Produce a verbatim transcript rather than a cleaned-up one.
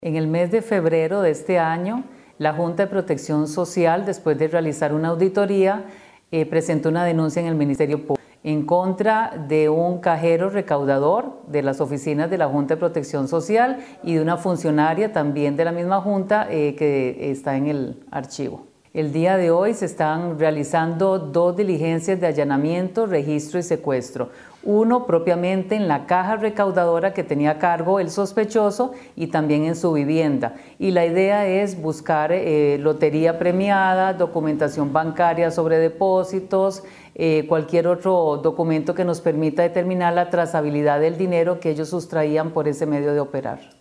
En el mes de febrero de este año, la Junta de Protección Social, después de realizar una auditoría, eh, presentó una denuncia en el Ministerio Público en contra de un cajero recaudador de las oficinas de la Junta de Protección Social y de una funcionaria también de la misma Junta eh, que está en el archivo. El día de hoy se están realizando dos diligencias de allanamiento, registro y secuestro. Uno propiamente en la caja recaudadora que tenía a cargo el sospechoso y también en su vivienda. Y la idea es buscar eh, lotería premiada, documentación bancaria sobre depósitos, eh, cualquier otro documento que nos permita determinar la trazabilidad del dinero que ellos sustraían por ese medio de operar.